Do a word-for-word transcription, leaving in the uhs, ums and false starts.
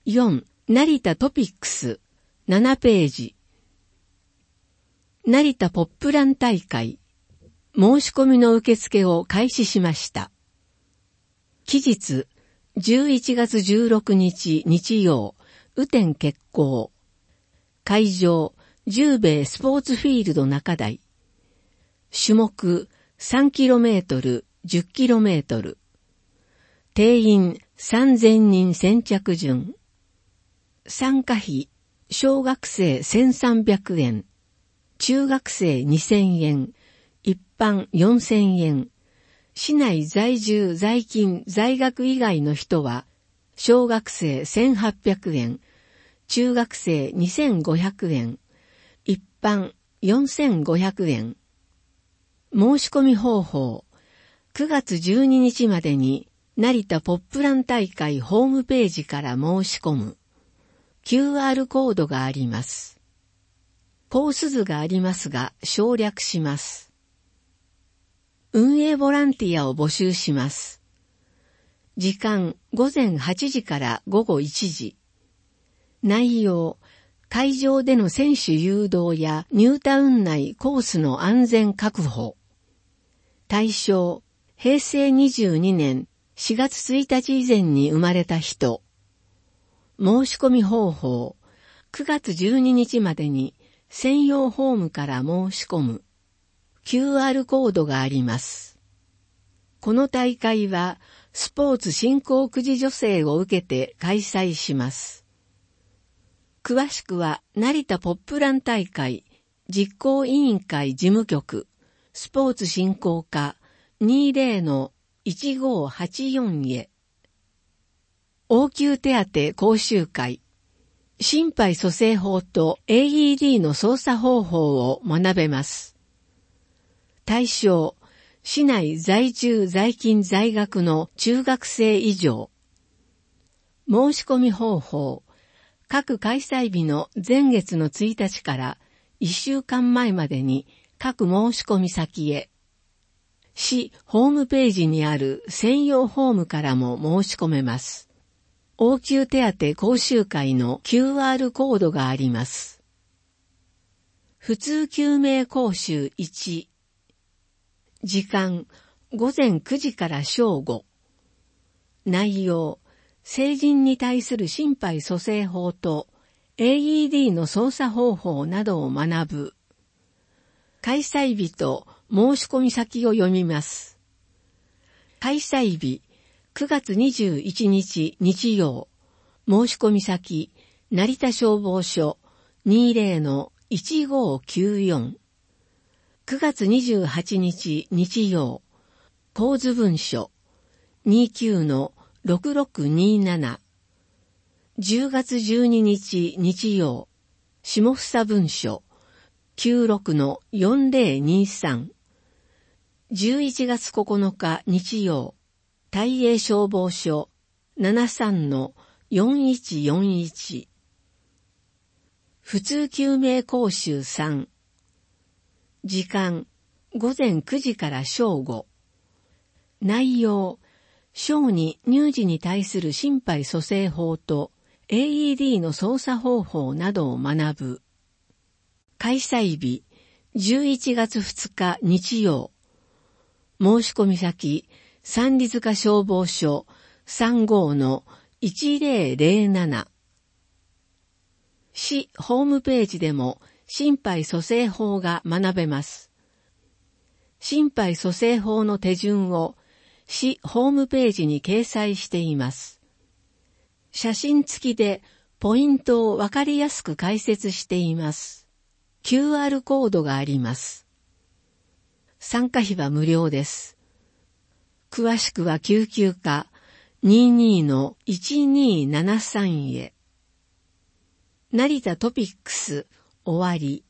よん. 成田トピックスななページ。成田ポップラン大会申し込みの受付を開始しました。期日じゅういちがつじゅうろくにち日曜、雨天決行。会場十兵衛スポーツフィールド中台。種目 さんキロメートル、じゅっキロメートル。定員さんぜんにん先着順。参加費、小学生せんさんびゃくえん、中学生にせんえん、一般よんせんえん。市内在住在勤在学以外の人は、小学生せんはっぴゃくえん、中学生にせんごひゃくえん、一般よんせんごひゃくえん。申し込み方法、くがつじゅうににちまでに成田ポップラン大会ホームページから申し込む。キューアール コードがあります。コース図がありますが省略します。運営ボランティアを募集します。時間ごぜんはちじからごごいちじ。内容、会場での選手誘導やニュータウン内コースの安全確保。対象、へいせいにじゅうにねんしがつついたち以前に生まれた人。申し込み方法、くがつじゅうににちまでに専用フォームから申し込む。キューアール コードがあります。この大会はスポーツ振興くじ助成を受けて開催します。詳しくは成田ポップラン大会実行委員会事務局スポーツ振興課 にじゅうのいちごはちよん へ。応急手当講習会。心肺蘇生法と エーイーディー の操作方法を学べます。対象、市内在住在勤在学の中学生以上。申し込み方法、各開催日の前月のついたちからいっしゅうかんまえまでに各申し込み先へ。市ホームページにある専用フォームからも申し込めます。応急手当講習会の キューアール コードがあります。普通救命講習いち。時間、ごぜんくじから正午。内容、成人に対する心肺蘇生法と エーイーディー の操作方法などを学ぶ。開催日と申し込み先を読みます。開催日、くがつにじゅういちにち日曜。申し込み先、成田消防署 にじゅうのいちごきゅうよん。くがつにじゅうはちにち日曜。構図文書 にじゅうきゅうのろくろくになな。じゅうがつじゅうににち日曜。下房文書きゅうろくのよんぜろにさん。じゅういちがつここのか日曜。大英消防署ななじゅうさんのよんいちよんいち。普通救命講習さん。時間、ごぜんくじから正午。内容、小児乳児に対する心肺蘇生法と エーイーディー の操作方法などを学ぶ。開催日、じゅういちがつふつか日曜。申し込み先、三里塚消防署 さんじゅうのいちぜろぜろなな。市ホームページでも心肺蘇生法が学べます。心肺蘇生法の手順を市ホームページに掲載しています。写真付きでポイントをわかりやすく解説しています。キューアール コードがあります。参加費は無料です。詳しくは救急課 にじゅうにのいちにーななさん へ。成田トピックス終わり。